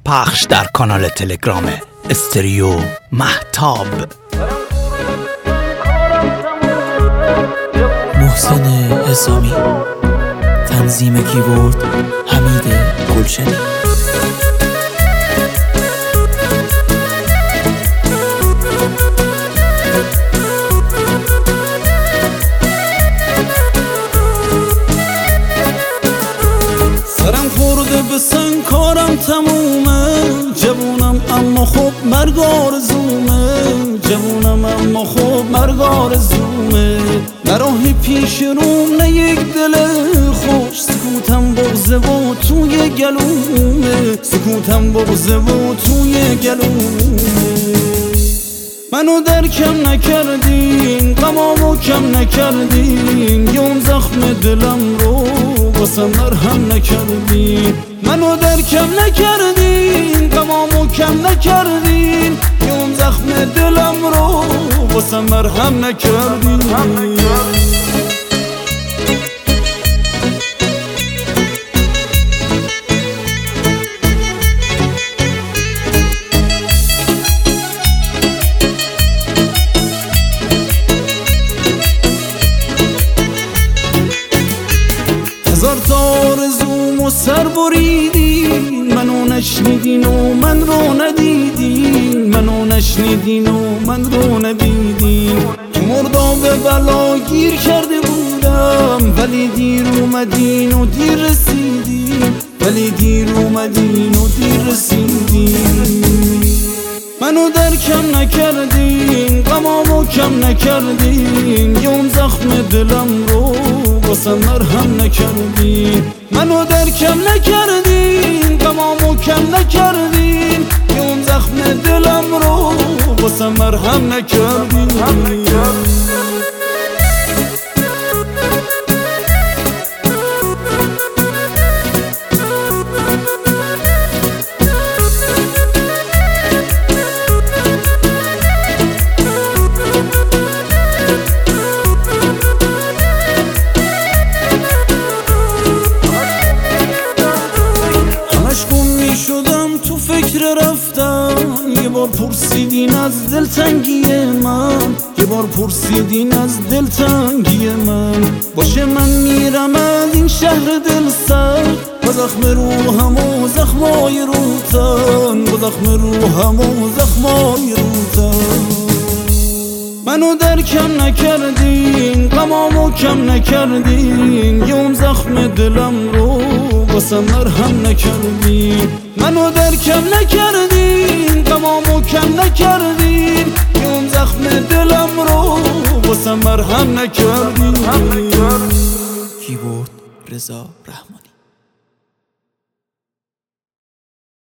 پخش در کانال تلگرام استریو مهتاب. محسن حسامی، تنظیم کیبورد حمید گلشنی. سرم خورده به سن، کارم تمومه، جوونم اما خب مرگ آرزومه، جوونم اما خب مرگ آرزومه. نه راهی پیش روم نه یک دل خوش، سکوتم بغضه و توی گلومه، سکوتم بغضه و توی گلومه. منو درکم نکردین، غمامو کم نکردین، یه اون زخم دلم رو واسم مرهم نکردین. منو درکم نکردین، غمامو کم نکردین، یه اون زخم دلم رو واسم مرهم نکردین. هزار تا آرزومو سر بریدین، منو نشنیدین و من رو ندیدین، منو نشنیدین و من رو ندیدین. تو مرداب بلا گیر کرده بودم، ولی دیر اومدین و دیر رسیدین، ولی دیر اومدین و دیر رسیدین. منو درکم نکردین، غمامو کم نکردین، یه اون زخم دلم رو واسم مرهم نکردین. منو درکم نکردین، غمامو کم نکردین، یه اون زخم دلم رو واسم مرهم نکردین. شدم تو فکر رفتن، یه بار پرسیدین از دلتنگی من، یه بار پرسیدین از دلتنگی من. باشه من میرم از این شهر دل سر، با زخم روحم و زخمای روتن، با زخم روحم و زخمای روتن. منو درکم نکردین، غمامو کم نکردین، یه اون زخم دلم رو واسم مرهم نکردین. منو درکم نکردین، غمامو کم نکردین، یه اون زخم دلم رو واسم مرهم نکردین. کیبورد رضا رحمانی.